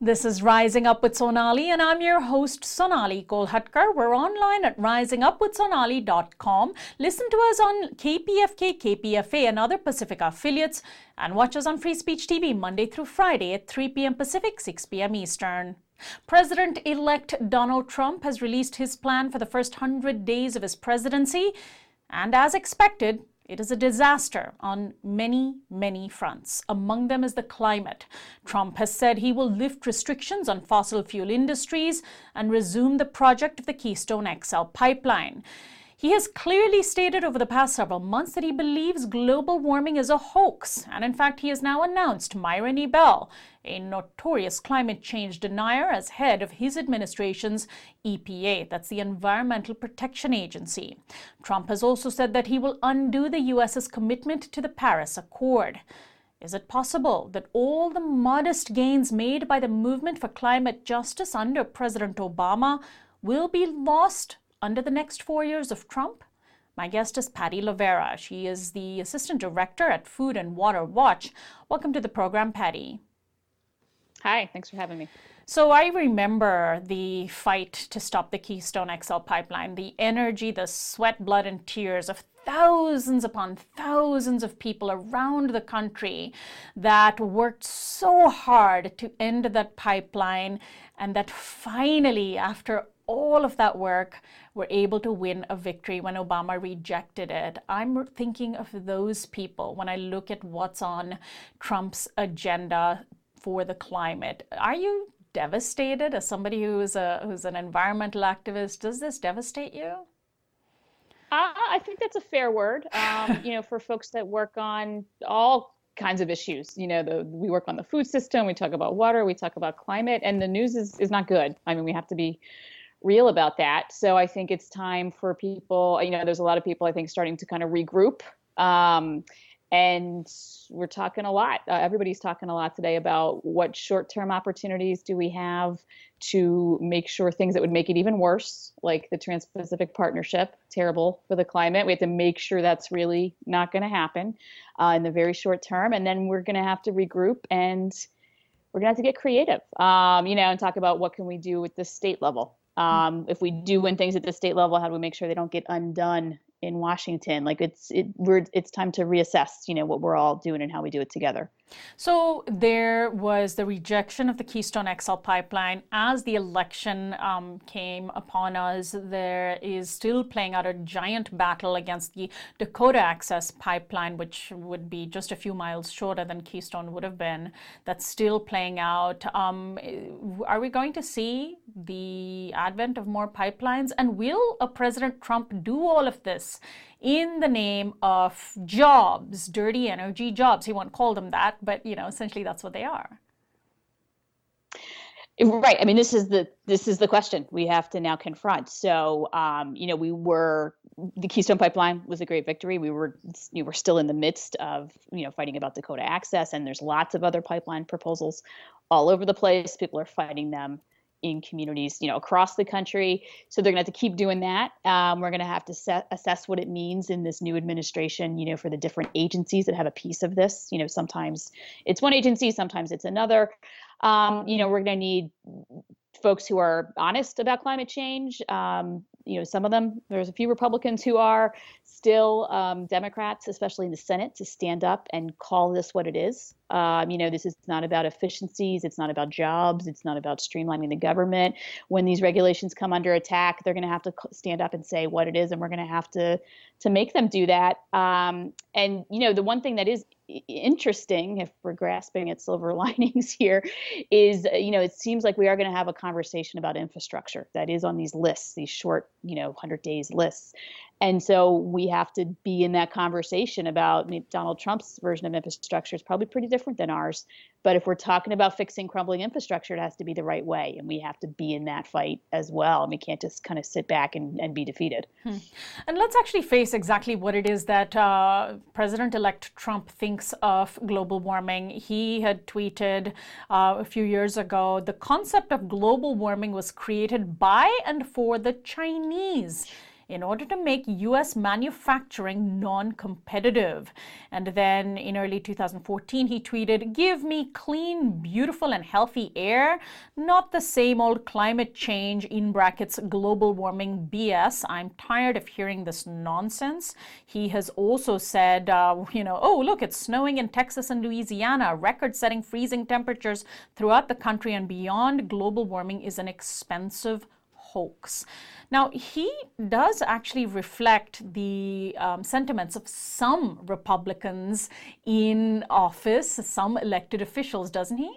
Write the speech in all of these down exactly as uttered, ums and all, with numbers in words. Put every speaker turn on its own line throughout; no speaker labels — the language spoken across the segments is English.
This is Rising Up with Sonali, and I'm your host, Sonali Kolhatkar. We're online at rising up with sonali dot com. Listen to us on K P F K, K P F A, and other Pacifica affiliates, and watch us on Free Speech T V Monday through Friday at three p.m. Pacific, six p.m. Eastern. President-elect Donald Trump has released his plan for the first one hundred days of his presidency, and as expected, it is a disaster on many, many fronts. Among them is the climate. Trump has said he will lift restrictions on fossil fuel industries and resume the project of the Keystone X L pipeline. He has clearly stated over the past several months that he believes global warming is a hoax. And in fact, he has now announced Myron E. Bell, a notorious climate change denier, as head of his administration's E P A, that's the Environmental Protection Agency. Trump has also said that he will undo the U S's commitment to the Paris Accord. Is it possible that all the modest gains made by the movement for climate justice under President Obama will be lost under the next four years of Trump? My guest is Patty Lovera. She is the Assistant Director at Food and Water Watch. Welcome to the program, Patty.
Hi, thanks for having me.
So I remember the fight to stop the Keystone X L pipeline, the energy, the sweat, blood, and tears of thousands upon thousands of people around the country that worked so hard to end that pipeline, and that finally, after all of that work, were able to win a victory when Obama rejected it. I'm thinking of those people when I look at what's on Trump's agenda for the climate. Are you devastated as somebody who's a who's an environmental activist? Does this devastate you?
Uh, I think that's a fair word. Um, you know, for folks that work on all kinds of issues, you know, the, we work on the food system, we talk about water, we talk about climate, and the news is, is not good. I mean, we have to be real about that. So I think it's time for people, you know, there's a lot of people, I think, starting to kind of regroup. Um, and we're talking a lot. Uh, everybody's talking a lot today about what short-term opportunities do we have to make sure things that would make it even worse, like the Trans-Pacific Partnership, terrible for the climate. We have to make sure that's really not going to happen uh, in the very short term. And then we're going to have to regroup, and we're going to have to get creative, um, you know, and talk about what can we do at the state level. Um, if we do win things at the state level, how do we make sure they don't get undone in Washington? Like it's it, we're it's time to reassess, you know, what we're all doing and how we do it together.
So there was the rejection of the Keystone X L pipeline as the election um, came upon us. There is still playing out a giant battle against the Dakota Access Pipeline, which would be just a few miles shorter than Keystone would have been. That's still playing out. Um, are we going to see the advent of more pipelines? And will a President Trump do all of this in the name of jobs, dirty energy jobs? He won't call them that, but you know, essentially that's what they are.
Right. I mean, this is the this is the question we have to now confront. So, um, you know, we were the Keystone Pipeline was a great victory. We were you know, we're still in the midst of you know fighting about Dakota Access, and there's lots of other pipeline proposals all over the place. People are fighting them in communities, you know, across the country. So they're going to have to keep doing that. Um, we're going to have to set, assess what it means in this new administration, you know, for the different agencies that have a piece of this. You know, sometimes it's one agency, sometimes it's another. Um, you know, we're going to need folks who are honest about climate change. Um, you know, some of them, there's a few Republicans who are still um, Democrats, especially in the Senate, to stand up and call this what it is. Um, you know, this is not about efficiencies. It's not about jobs. It's not about streamlining the government. When these regulations come under attack, they're going to have to stand up and say what it is, and we're going to have to to make them do that. Um, and, you know, the one thing that is interesting, if we're grasping at silver linings here, is, you know, it seems like we are going to have a conversation about infrastructure that is on these lists, these short, you know, one hundred days lists. And so we have to be in that conversation about I mean, Donald Trump's version of infrastructure is probably pretty different than ours. But if we're talking about fixing crumbling infrastructure, it has to be the right way. And we have to be in that fight as well. And we can't just kind of sit back and, and be defeated.
Hmm. And let's actually face exactly what it is that uh, President-elect Trump thinks of global warming. He had tweeted uh, a few years ago, the concept of global warming was created by and for the Chinese. in order to make U S manufacturing non-competitive. And then in early two thousand fourteen, he tweeted, "Give me clean, beautiful, and healthy air, not the same old climate change, in brackets, global warming B S. I'm tired of hearing this nonsense." He has also said, uh, you know, oh, look, it's snowing in Texas and Louisiana, record-setting freezing temperatures throughout the country and beyond. Global warming is an expensive hoax. Now, he does actually reflect the um, sentiments of some Republicans in office, some elected officials, doesn't he?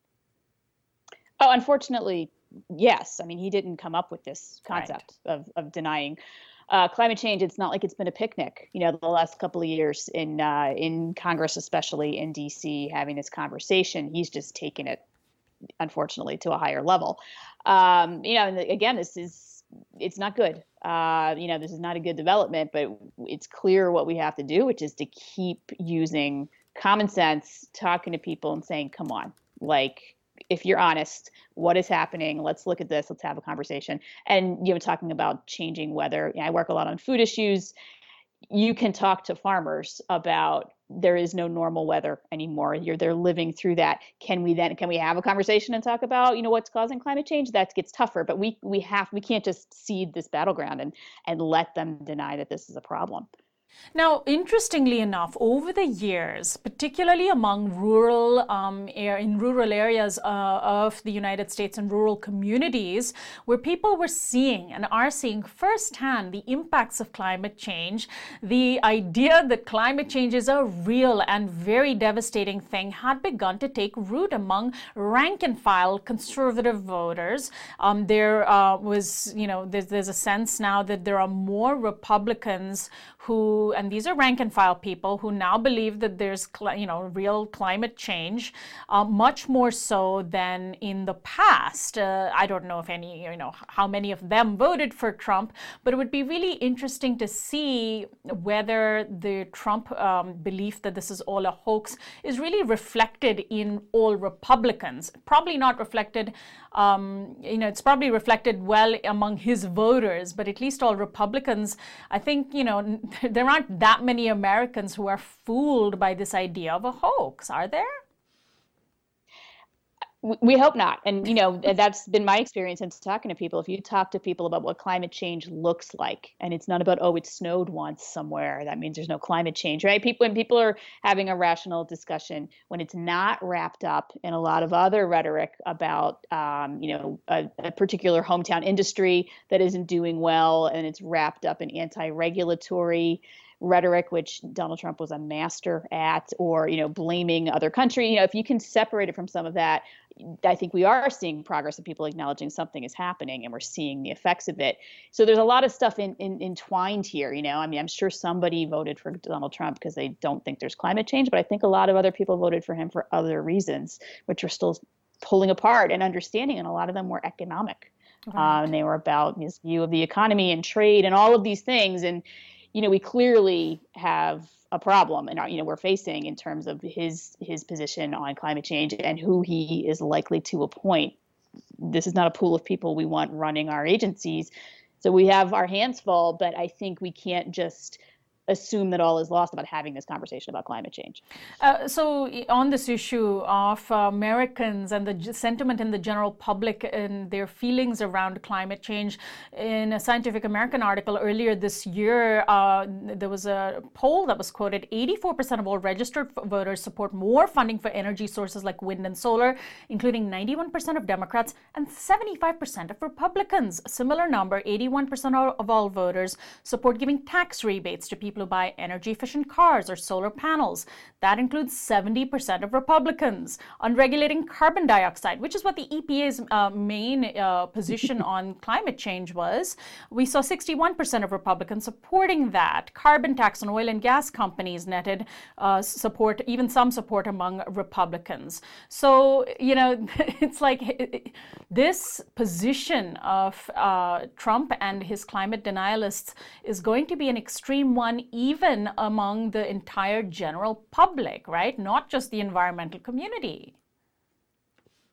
Oh, unfortunately, yes. I mean, he didn't come up with this concept right. of, of denying uh, climate change. It's not like it's been a picnic, you know, the last couple of years in uh, in Congress, especially in D C, having this conversation. He's just taken it, unfortunately, to a higher level. Um, you know, and again, this is, it's not good. Uh, you know, this is not a good development, but it's clear what we have to do, which is to keep using common sense, talking to people and saying, come on, like, if you're honest, what is happening? Let's look at this. Let's have a conversation. And, you know, talking about changing weather. You know, I work a lot on food issues. You can talk to farmers about there is no normal weather anymore. You're they're living through that. Can we then can we have a conversation and talk about, you know, what's causing climate change? That gets tougher, but we we have we can't just cede this battleground and and let them deny that this is a problem.
Now, interestingly enough, over the years, particularly among rural, um, in rural areas uh, of the United States and rural communities, where people were seeing and are seeing firsthand the impacts of climate change, the idea that climate change is a real and very devastating thing had begun to take root among rank-and-file conservative voters. Um, there uh, was, you know, there's, there's a sense now that there are more Republicans who, and these are rank and file people, who now believe that there's, you know, real climate change, uh, much more so than in the past. Uh, I don't know if any, you know, how many of them voted for Trump, but it would be really interesting to see whether the Trump um, belief that this is all a hoax is really reflected in all Republicans. Probably not reflected, um, you know, it's probably reflected well among his voters, but at least all Republicans, I think, you know, there aren't that many Americans who are fooled by this idea of a hoax, are there?
We hope not. And, you know, that's been my experience in talking to people. If you talk to people about what climate change looks like, and it's not about, oh, it snowed once somewhere, that means there's no climate change, right? People, when people are having a rational discussion, when it's not wrapped up in a lot of other rhetoric about, um, you know, a, a particular hometown industry that isn't doing well, and it's wrapped up in anti-regulatory rhetoric, which Donald Trump was a master at, or, you know, blaming other country. You know, if you can separate it from some of that, I think we are seeing progress of people acknowledging something is happening and we're seeing the effects of it. So there's a lot of stuff in, in, entwined here. You know, I mean, I'm sure somebody voted for Donald Trump because they don't think there's climate change, but I think a lot of other people voted for him for other reasons, which are still pulling apart and understanding. And a lot of them were economic. Right. Um, and they were about his view of the economy and trade and all of these things. And you know, we clearly have a problem, and you know, we're facing in terms of his his position on climate change and who he is likely to appoint. This is not a pool of people we want running our agencies, so we have our hands full. But I think we can't just assume that all is lost about having this conversation about climate change.
Uh, so on this issue of uh, Americans and the sentiment in the general public and their feelings around climate change, in a Scientific American article earlier this year, uh, there was a poll that was quoted, eighty-four percent of all registered voters support more funding for energy sources like wind and solar, including ninety-one percent of Democrats and seventy-five percent of Republicans. A similar number, eighty-one percent of all voters support giving tax rebates to people who buy energy-efficient cars or solar panels. That includes seventy percent of Republicans. On regulating carbon dioxide, which is what the E P A's uh, main uh, position on climate change was, we saw sixty-one percent of Republicans supporting that. Carbon tax on oil and gas companies netted uh, support, even some support among Republicans. So, you know, it's like this position of uh, Trump and his climate denialists is going to be an extreme one, even among the entire general public, right? Not just the environmental community.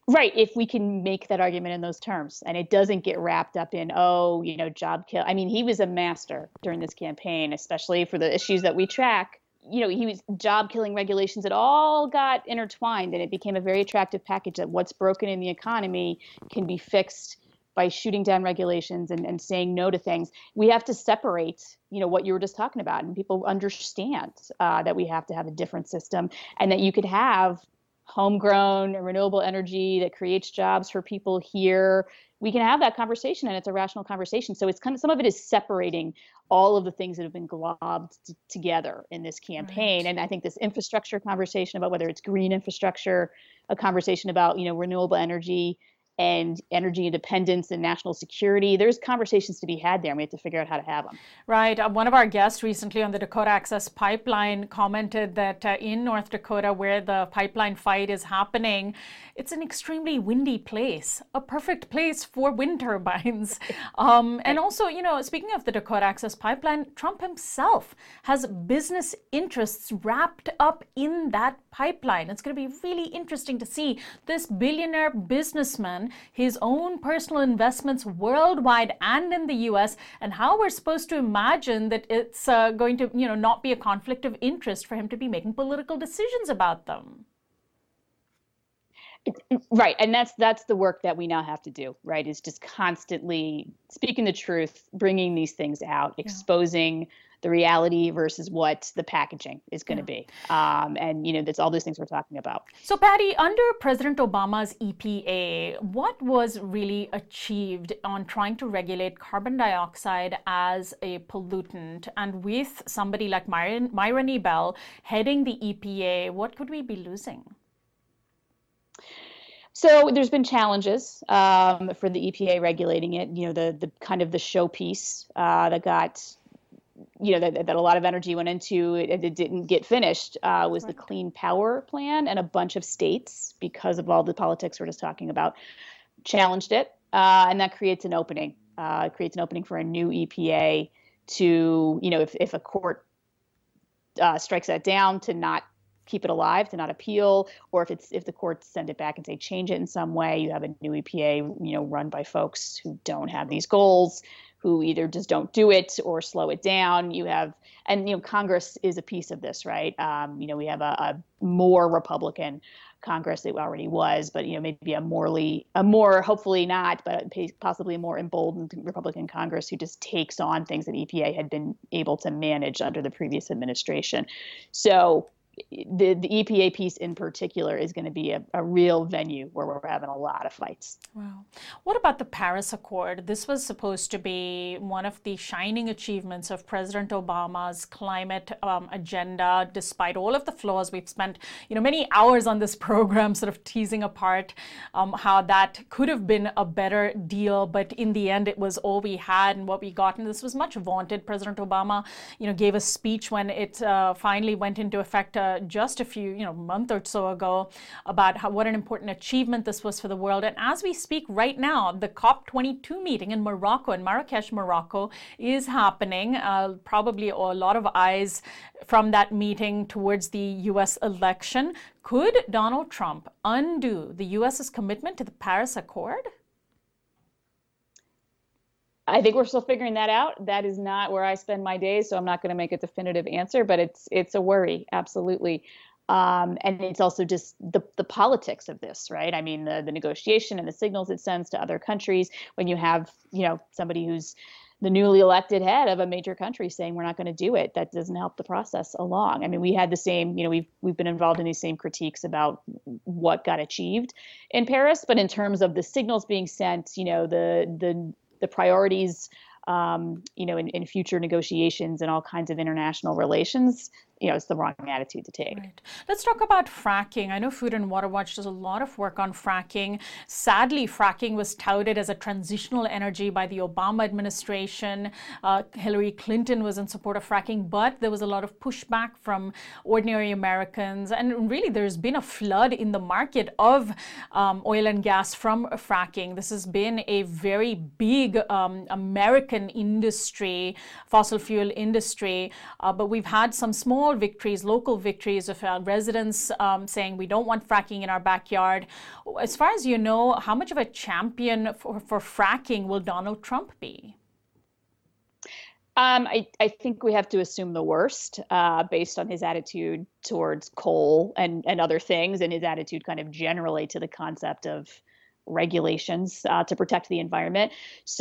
Right. If we can make that argument in those terms and it doesn't get wrapped up in, oh, you know, job kill. I mean, he was a master during this campaign, especially for the issues that we track. You know, he was job killing regulations. It all got intertwined and it became a very attractive package that what's broken in the economy can be fixed by shooting down regulations and, and saying no to things. We have to separate, you know, what you were just talking about. And people understand uh, that we have to have a different system and that you could have homegrown renewable energy that creates jobs for people here. We can have that conversation and it's a rational conversation. So it's kind of, some of it is separating all of the things that have been globbed t- together in this campaign. Right. And I think this infrastructure conversation about whether it's green infrastructure, a conversation about, you know, renewable energy and energy independence and national security. There's conversations to be had there, and we have to figure out how to have them.
Right. Uh, one of our guests recently on the Dakota Access Pipeline commented that uh, in North Dakota, where the pipeline fight is happening, it's an extremely windy place, a perfect place for wind turbines. Um, and also, you know, speaking of the Dakota Access Pipeline, Trump himself has business interests wrapped up in that pipeline. It's going to be really interesting to see this billionaire businessman, his own personal investments worldwide and in the U S, and how we're supposed to imagine that it's uh, going to, you know, not be a conflict of interest for him to be making political decisions about them.
Right. And that's that's the work that we now have to do, right, is just constantly speaking the truth, bringing these things out, exposing yeah. the reality versus what the packaging is going to yeah. be. Um, and, you know, that's all those things we're talking about.
So, Patty, under President Obama's E P A, what was really achieved on trying to regulate carbon dioxide as a pollutant? And with somebody like Myron, Myron E. Bell heading the E P A, what could we be losing?
So there's been challenges um, for the E P A regulating it. You know, the the kind of the showpiece uh, that got, you know, that, that a lot of energy went into it, it didn't get finished uh, was right. the Clean Power Plan, and a bunch of states, because of all the politics we're just talking about, challenged it, uh, and that creates an opening. Uh, it creates an opening for a new E P A to, you know, if if a court uh, strikes that down, to not keep it alive, to not appeal, or if it's if the courts send it back and say change it in some way, you have a new E P A, you know, run by folks who don't have these goals, who either just don't do it or slow it down. You have, and you know, Congress is a piece of this, right? Um, you know, we have a, a more Republican Congress than it already was, but you know, maybe a morely, a more hopefully not, but possibly a more emboldened Republican Congress who just takes on things that E P A had been able to manage under the previous administration. So The, the E P A piece in particular is going to be a, a real venue where we're having a lot of fights.
Wow. What about the Paris Accord? This was supposed to be one of the shining achievements of President Obama's climate um, agenda, despite all of the flaws. We've spent, you know, many hours on this program sort of teasing apart um, how that could have been a better deal, but in the end, it was all we had and what we got. And this was much vaunted. President Obama, you know, gave a speech when it uh, finally went into effect uh, just a few, you know, month or so ago about how, what an important achievement this was for the world. And as we speak right now, the COP twenty-two meeting in Morocco, in Marrakesh, Morocco, is happening. Uh, probably a lot of eyes from that meeting towards the U S election. Could Donald Trump undo the U S's commitment to the Paris Accord?
I think we're still figuring that out. That is not where I spend my days, so I'm not going to make a definitive answer, but it's it's a worry, absolutely. Um, and it's also just the, the politics of this, right? I mean, the, the negotiation and the signals it sends to other countries when you have, you know, somebody who's the newly elected head of a major country saying we're not going to do it. That doesn't help the process along. I mean, we had the same, you know, we've we've been involved in these same critiques about what got achieved in Paris, but in terms of the signals being sent, you know, the the the priorities, um, you know, in, in future negotiations and all kinds of international relations, you know, it's the wrong attitude to take.
Right. Let's talk about fracking. I know Food and Water Watch does a lot of work on fracking. Sadly, fracking was touted as a transitional energy by the Obama administration. Uh, Hillary Clinton was in support of fracking, but there was a lot of pushback from ordinary Americans. And really, there's been a flood in the market of um, oil and gas from fracking. This has been a very big um, American industry, fossil fuel industry, uh, but we've had some small small victories, local victories of uh, residents um, saying we don't want fracking in our backyard. As far as you know, how much of a champion for, for fracking will Donald Trump be?
Um, I, I think we have to assume the worst uh, based on his attitude towards coal and, and other things, and his attitude kind of generally to the concept of regulations uh, to protect the environment.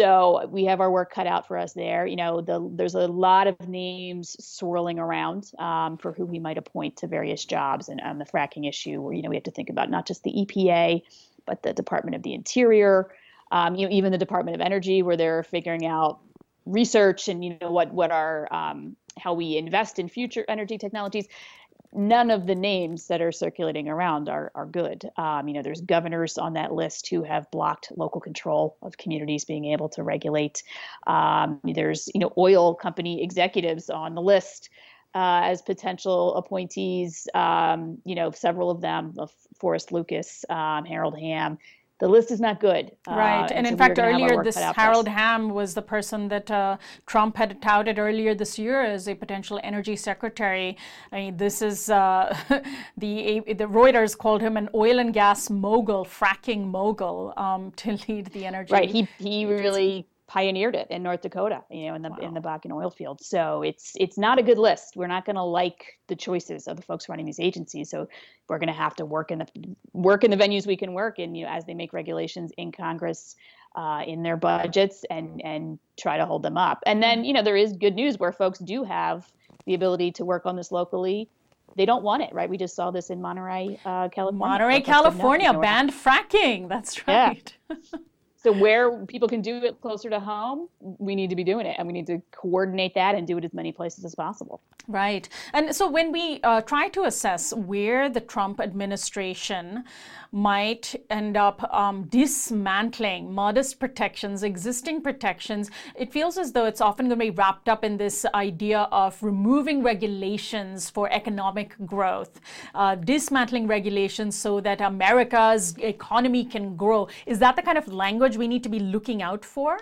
So we have our work cut out for us there. You know, the, there's a lot of names swirling around um, for who we might appoint to various jobs, and on the fracking issue, where, you know, we have to think about not just the E P A, but the Department of the Interior, um, you know, even the Department of Energy, where they're figuring out research and, you know, what what our um, how we invest in future energy technologies. None of the names that are circulating around are are good. Um, you know, there's governors on that list who have blocked local control of communities being able to regulate. Um, there's, you know, oil company executives on the list uh, as potential appointees. Um, you know, several of them, of Forrest Lucas, um, Harold Hamm. The list is not good.
Right.
Uh,
and, and
so
in fact, earlier this, Harold
us.
Hamm was the person that uh, Trump had touted earlier this year as a potential energy secretary. I mean, this is uh, the the Reuters called him an oil and gas mogul, fracking mogul, um, to lead the energy.
Right. He he really pioneered it in North Dakota, you know, in the
Wow.
in the Bakken oil field. So it's it's not a good list. We're not going to like the choices of the folks running these agencies. So we're going to have to work in the work in the venues we can work in, you know, as they make regulations in Congress, uh, in their budgets, and and try to hold them up. And then, you know, there is good news where folks do have the ability to work on this locally. They don't want it, right? We just saw this in Monterey, uh, California.
Monterey, California, no, banned fracking. That's right.
Yeah. So where people can do it closer to home, we need to be doing it, and we need to coordinate that and do it as many places as possible.
Right. And so when we uh, try to assess where the Trump administration might end up um, dismantling modest protections, existing protections, it feels as though it's often going to be wrapped up in this idea of removing regulations for economic growth, uh, dismantling regulations so that America's economy can grow. Is that the kind of language we need to be looking out for?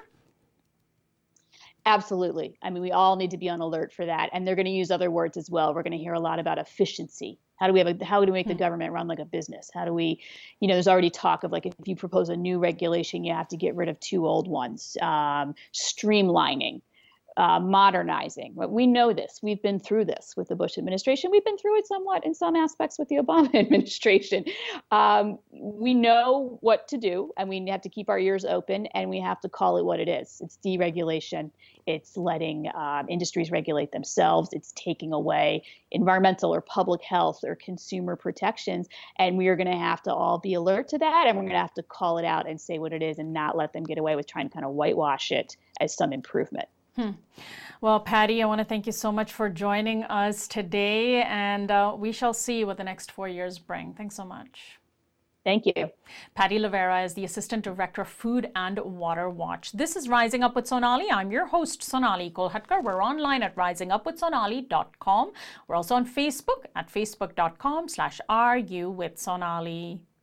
Absolutely. I mean, we all need to be on alert for that. And they're going to use other words as well. We're going to hear a lot about efficiency. How do we have a, how do we make the government run like a business? How do we, you know, there's already talk of like, if you propose a new regulation, you have to get rid of two old ones. Um, streamlining, uh, modernizing. We know this. We've been through this with the Bush administration. We've been through it somewhat in some aspects with the Obama administration. Um, we know what to do, and we have to keep our ears open, and we have to call it what it is. It's deregulation. It's letting um, industries regulate themselves. It's taking away environmental or public health or consumer protections. And we are going to have to all be alert to that. And we're going to have to call it out and say what it is and not let them get away with trying to kind of whitewash it as some improvement.
Hmm. Well, Patty, I want to thank you so much for joining us today. And uh, we shall see what the next four years bring. Thanks so much.
Thank you.
Patty Levera is the Assistant Director of Food and Water Watch. This is Rising Up with Sonali. I'm your host, Sonali Kolhatkar. We're online at rising up with sonali dot com. We're also on Facebook at facebook dot com slash are you with Sonali.